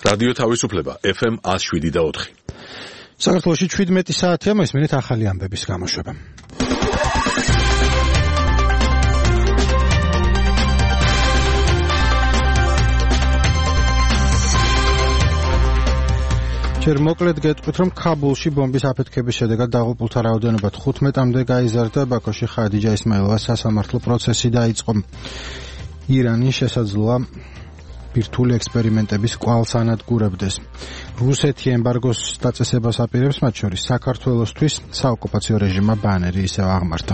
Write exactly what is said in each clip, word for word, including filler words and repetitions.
რადიო თავისუფლება ეფ ემ one oh seven და four. საქართველოში შვიდმეტი საათია, მოისმენთ ახალი ამბების გამოშვება. ჯერ მოკლედ გეტყვით, რომ ქაბულში ბომბის აფეთქების შედეგად დაღუპულთა რაოდენობა თხუთმეტამდე გაიზარდა. ბაქოში ხადიჯა ისმაილოვას სასამართლო პროცესი დაიწყო. ირანი შესაძლოა ბირთვული ექსპერიმენტების კვალს ანადგურებდეს. რუსეთი ემბარგოს დაწესებას აპირებს, მათ შორის საქართველოსთვის საოკუპაციო რეჟიმმა ბანერი ისევ აღმართა.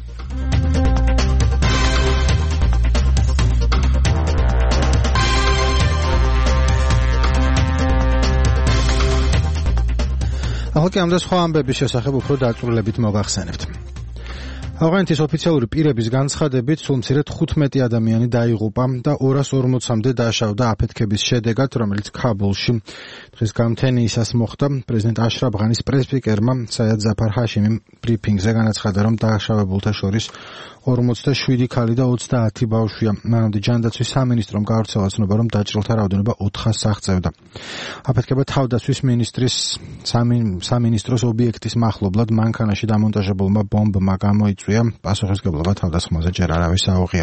ახლა კი ამ და სხვა ამბების შესახებ უფრო დაწვრილებით მოგახსენებთ. ავღანეთის ოფიციალური პირების განცხადებით სულ მცირე თხუთმეტი ადამიანი დაიღუპა და ორას ორმოცამდე დაშავდა აფეთქების შედეგად, რომელიც ქაბულში დღეს გამთენიისას მოხდა. პრეზიდენტ აშრაფ ღანის პრესპიკერმა საიად ზაფარ ჰაშიმიმ ბრიფინგზე განაცხადა, რომ დაშავებულთა შორის ორმოცდაშვიდი ქალი და ოცდაათი ბავშვია. მანამდე ჯანდაცვის სამინისტრომ გაავრცელა ცნობა, რომ დაჭრილთა რაოდენობა ოთხას აღწევდა. აფეთქება თავდაცვის მინისტრის სამინისტროს ობიექტის მახლობლად მანქანაში დამონტაჟებულმა ბომბმა გამოიწვია. პასუხისმგებლობა თავდასხმაზე ჯერ არავის აუღია.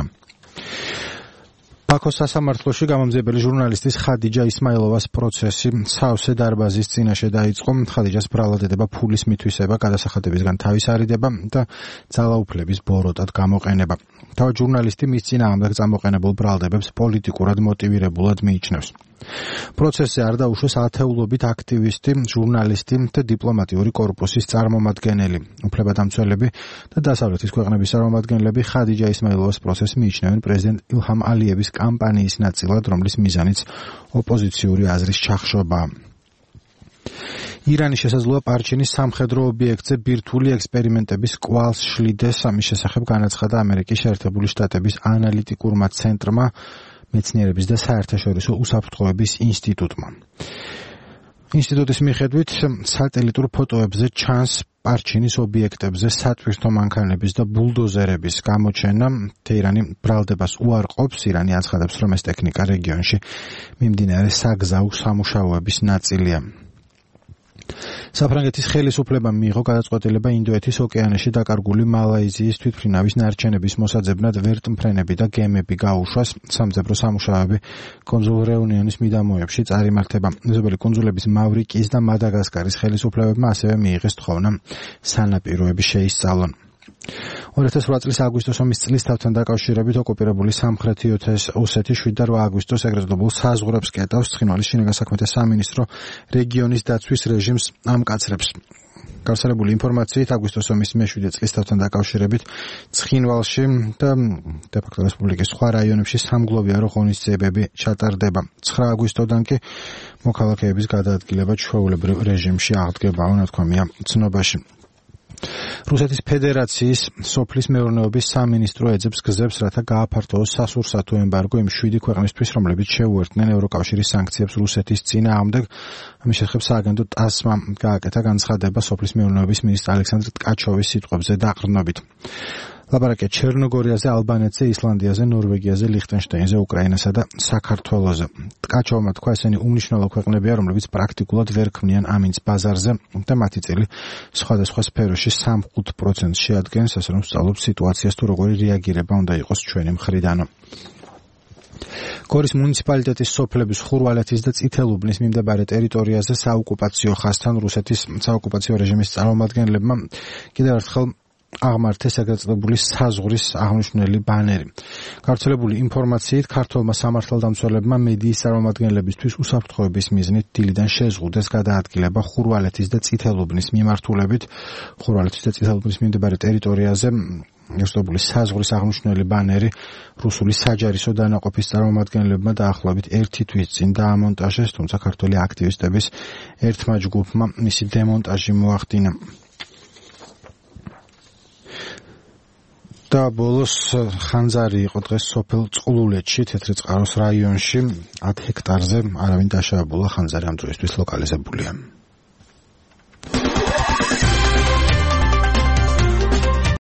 ბაქოს სასამართლოში გამომძიებელი ჟურნალისტის ხადიჯა ისმაილოვას პროცესი სავსე დარბაზის წინაშე დაიწყო. ხადიჯას ბრალადედება ფულის მითვისება, გადასახადებისგან თავის არიდება და ძალაუფლების ბოროტად გამოყენება. თავად ჟურნალისტი მის წინააღმდეგ წამოყენებულ ბრალდებებს პოლიტიკურად მოტივირებულად მიიჩნევს. პროცესზე არ დაუშვეს ათეულობით აქტივისტი, ჟურნალისტი და დიპლომატიური კორპუსის წარმომადგენელი. უფლებადამცველები და დასავლეთის ქვეყნების წარმომადგენლები ხადიჯა ისმაილოვას პროცესს მიიჩნევენ პრეზიდენტ ილჰამ ალიევის კამპანიის ნაწილად, რომლის მიზანიც ოპოზიციური აზრის ჩახშობაა. ირანი შესაძლოა პარჩინის სამხედრო ობიექტზე ბირთვული ექსპერიმენტების კვალს შლიდეს. ამის შესახებ განაცხადა ამერიკის შეერთებული შტატების ანალიტიკურმა ცენტრმა, მეცნიერების და საერთაშორისო უსაფრთხოების ინსტიტუტმა. ინსტიტუტის მიხედვით სატელიტურ ფოტოებზე ჩანს პარჩინის ობიექტებზე სატვირთო მანქანების და ბულდოზერების გამოჩენა. თეირანი ბრალდებას უარყოფს. ირანი აცხადებს, რომ ეს ტექნიკა რეგიონში მიმდინარე საგზაო სამუშაოების ნაწილია. საფრანგეთის ხელისუფლებამ მიიღო გადაწყვეტილება ინდოეთის ოკეანეში დაკარგული მალაიზიის თვითმფრინავის ნარჩენების მოსაძებნად ვერტმფრენები და გემები გაუშვას. სამძებრო სამუშაოები კუნძულ რეუნიონის მიდამოებში წარიმართება. მეზობელი კუნძულების მავრიკიის და მადაგასკარის ხელისუფლებებმა ასევე მიიღეს თხოვნა სანაპიროების შეისწავლონ. ორი ათას ოთხ წლის აგვისტოს ომის წლისთავთან დაკავშირებით ოკუპირებული სამხრეთი ოსეთი შვიდ და რვა აგვისტოს ეგრეთ წოდებულ საზღვრებს კეტავს. ცხინვალის შინაგან საქმეთა სამინისტრო რეგიონის დაცვის რეჟიმს ამკაცრებს. გავრცელებული ინფორმაციით აგვისტოს ომის მეშვიდე წლისთავთან დაკავშირებით ცხინვალში და დე-ფაქტო რესპუბლიკის სხვა რაიონებში სამგლოვიარო ღონისძიებები ჩატარდება. ცხრა აგვისტოდან კი მოქალაქეების გადაადგილება ჩვეულებრივ რეჟიმში აღდგებაო, ნათქვამია ცნობაში. რუსეთის ფედერაციის სოფლის მეურნეობის სამინისტრო ეძებს გზებს, რათა გააფართოოს სასურსათო ემბარგო იმ შვიდი ქვეყნისთვის, რომლებიც შეუერთდნენ ევროკავშირის სანქციებს რუსეთის წინააღმდეგ. ამის შესახებ სააგენტო ტასმა გააკეთა განცხადება სოფლის მეურნეობის მინისტრ ალექსანდრ ტკაჩოვის სიტყვებზე დაყრდნობით. ლაპარაკია ჩერნოგორიაზე, ალბანეთზე, ისლანდიაზე, ნორვეგიაზე, ლიხტენშტაინზე, უკრაინასა და საქართველოზე. ტკაჩოვმა თქვა, ესენი უმნიშვნელო ქვეყნებია, რომლებიც პრაქტიკულად ვერ ქმნიან ამინს ბაზარზე და მათი წილი სხვადასხვა სფეროში სამი პროცენტს შეადგენს, ასე რომ სწავლობს სიტუაციას თუ როგორი რეაგირება უნდა იყოს ჩვენი მხრიდანო. გორის მუნიციპალიტეტის სოფლების ხურვალეთის და წითელუბნის მიმდებარე ტერიტორიაზე საოკუპაციო ხაზთან რუსეთის საოკუპაციო რეჟიმის წარმომადგენლებმა კიდევ ერთხელ აღმართეს ეგრეთ წოდებული საზღვრის აღნიშნული ბანერი. გავრცელებული ინფორმაციით ქართველმა სამართალდამცველებმა მედიის წარმომადგენლებისთვის უსაფრთხოების მიზნით დილიდან შეზღუდეს გადაადგილება ხურვალეთის და წითელუბნის მიმართულებით. ხურვალეთის და წითელუბნის მიმდებარე ტერიტორიაზე ერთობული საზღვრის აღნიშნული ბანერი რუსული საჯარისო დანაყოფის წარმომადგენლებმა დაახლოებით ერთი თვის წინ დაამონტაჟეს, თუმცა ქართველი აქტივისტების ერთმა ჯგუფმა მისი დემონტაჟი მოახდინა. და ბოლოს ხანძარი იყო დღეს სოფელ წყლულეთში, თეთრი წყაროს რაიონში, ათ ჰექტარზე არავინ დაშავებულა, ხანძარი ამ დროისთვის ლოკალიზებულია.